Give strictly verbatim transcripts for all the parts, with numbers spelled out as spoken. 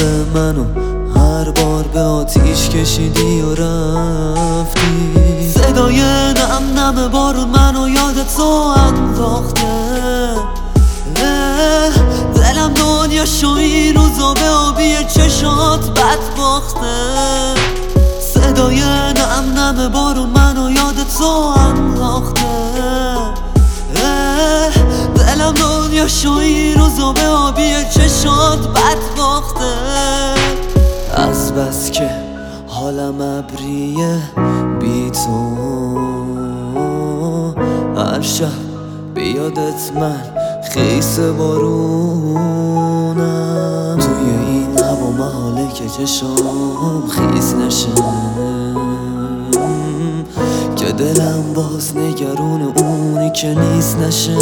منو هر بار به آتیش کشیدی و رفتی. صدای نم نم بارون منو یادت تو انداخته. دلم دنیا شو این روزا به آبی چشات بد باخته. صدای نم نم بارون منو یادت تو انداخته. دلم دنیا شو این روزا به آبی چشات بد باخته. از بس که حالم ابریه بی تو، هر شب به یادت من خیس بارونم. توی این هوا محاله که چشام خیس نشه، که دلم باز نگرون اونی که نیست نشه.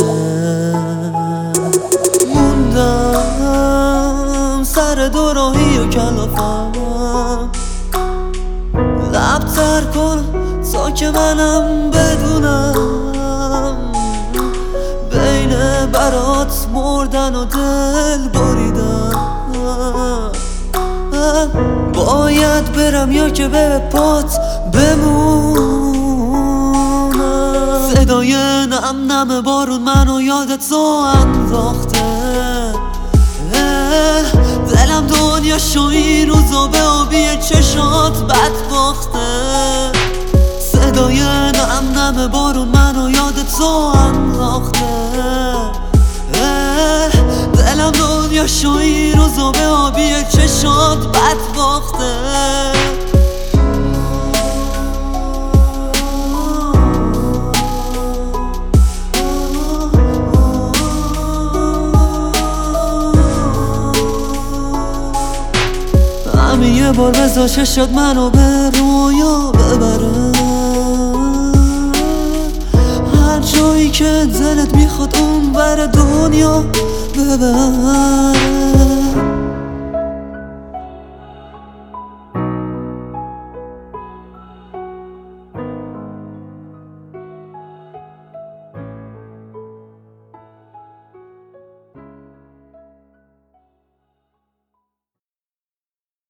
موندم سر دوراهی و کلافم، لب تر کن تا که منم بدونم. بین برات مردن و دل بریدم، باید برم یا که به پات بمونم. صدای نم نم بارون منو یادت تو انداخته. دلم دنیا شو این روزا به آبی چشات بد باخته. صدای نم نم بارون منو یادت تو انداخته. دلم دنیا شو این روزا به آبی چشات بد باخته. همین یه بار بذار چشات منو به رویا ببره. هر جایی که دلت میخواد اون بر دنیا ببره.